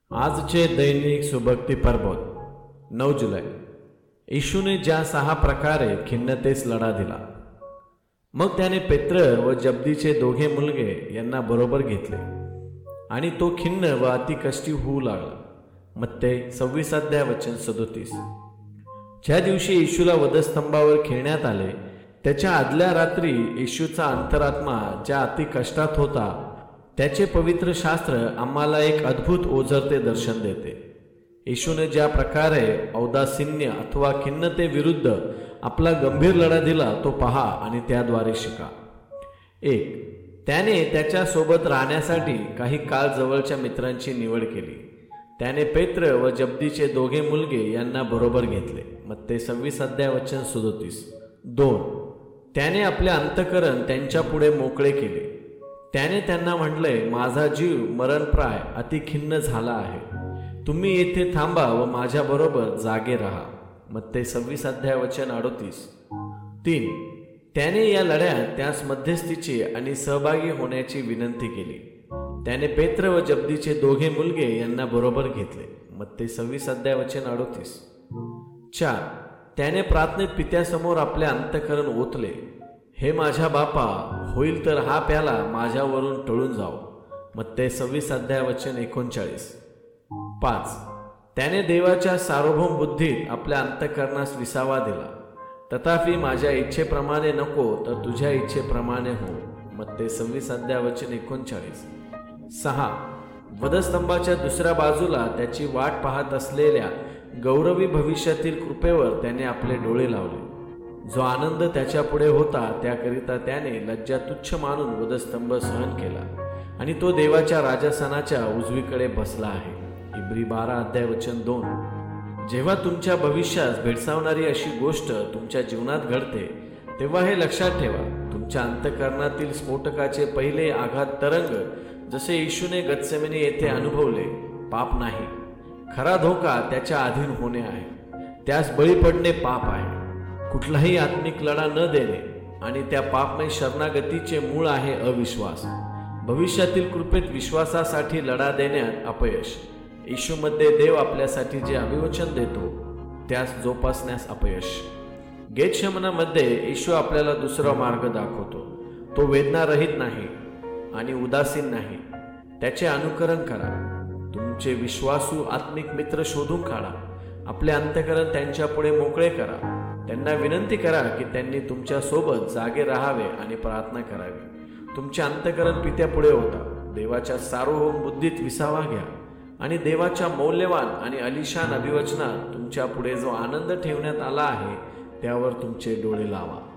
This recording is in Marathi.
आजचे दैनिक सुभक्ती प्रबोध 9 जुलै. येशूने ज्या 6 प्रकारे खिन्नतेस लढा दिला. मग त्याने पेत्र व जब्दीचे दोघे मुलगे यांना बरोबर घेतले आणि तो खिन्न व अतिकष्टी होऊ लागला. मत्ते 26:37. ज्या दिवशी येशूला वधस्तंभावर खेळण्यात आले त्याच्या आदल्या रात्री येशूचा अंतरात्मा ज्या अतिकष्टात होता त्याचे पवित्र शास्त्र आम्हाला एक अद्भुत ओझरते दर्शन देते. येशूने ज्या प्रकारे औदासिन्य अथवा खिन्नते विरुद्ध आपला गंभीर लढा दिला तो पहा आणि त्याद्वारे शिका. 1. त्याने त्याच्या सोबत राहण्यासाठी काही काळ जवळच्या मित्रांची निवड केली. त्याने पेत्र व जब्दीचे दोघे मुलगे यांना बरोबर घेतले. मत्ते 26:37. 2. त्याने आपले अंतःकरण त्यांच्या पुढे मोकळे केले. त्याने त्यांना म्हटले, माझा जीव मरणप्राय अति खिन्न झाला आहे. तुम्ही येथे थांबा व माझ्याबरोबर जागे राहा. मत्ते 26:38. 3. त्याने या लढ्यात त्यास मध्यस्थीची आणि सहभागी होण्याची विनंती केली. त्याने पेत्र व जब्दीचे दोघे मुलगे यांना बरोबर घेतले. मत्ते 26:38. 4. त्याने प्रार्थनेत पित्यासमोर आपले अंतःकरण ओतले. हे माझ्या बापा, होईल तर हा प्याला माझ्यावरून टळून जाओ. मत्ते 26:39. 5. त्याने देवाच्या सार्वभौम बुद्धीत आपल्या अंतःकरणास विसावा दिला. तथापि माझ्या इच्छेप्रमाणे नको तर तुझ्या इच्छेप्रमाणे हो. मत्ते 26:39. 6. वधस्तंभाच्या दुसऱ्या बाजूला त्याची वाट पाहत असलेल्या गौरवी भविष्यातील कृपेवर त्याने आपले डोळे लावले. जो आनंद त्याच्या पुढे होता त्याकरिता त्याने लज्जा तुच्छ मानून वधस्तंभ सहन केला आणि तो देवाच्या राजासनाच्या उजवीकडे बसला आहे. इब्री 12:2. जेव्हा तुमच्या भविष्यास भेडसावणारी अशी गोष्ट तुमच्या जीवनात घडते तेव्हा हे लक्षात ठेवा. तुमच्या अंतःकरणातील स्फोटकाचे पहिले आघात तरंग जसे येशूने गत्सेमने येथे अनुभवले पाप नाही. खरा धोका त्याच्या अधीन होणे आहे. त्यास बळी पडणे पाप आहे. कुठलाही आत्मिक लढा न देणे आणि त्या पापमय शरणागतीचे मूळ आहे अविश्वास. भविष्यातील कृपेत विश्वासासाठी लढा देण्यात अपयश. येशूमध्ये देव आपल्यासाठी जे अभिवचन देतो त्यास जोपासण्यास अपयश. गेतशमनामध्ये येशू आपल्याला दुसरा मार्ग दाखवतो. तो वेदनारहित नाही आणि उदासीन नाही. त्याचे अनुकरण करा. तुमचे विश्वासू आत्मिक मित्र शोधून काढा. आपले अंतःकरण त्यांच्या पुढे मोकळे करा. त्यांना विनंती करा की त्यांनी तुमच्या सोबत जागे राहावे आणि प्रार्थना करावी. तुमचे अंतःकरण पित्यापुढे होता. देवाच्या सार्वभौम बुद्धीत विसावा घ्या आणि देवाच्या मौल्यवान आणि अलिशान अभिवचनात तुमच्या पुढे जो आनंद ठेवण्यात आला आहे त्यावर तुमचे डोळे लावा.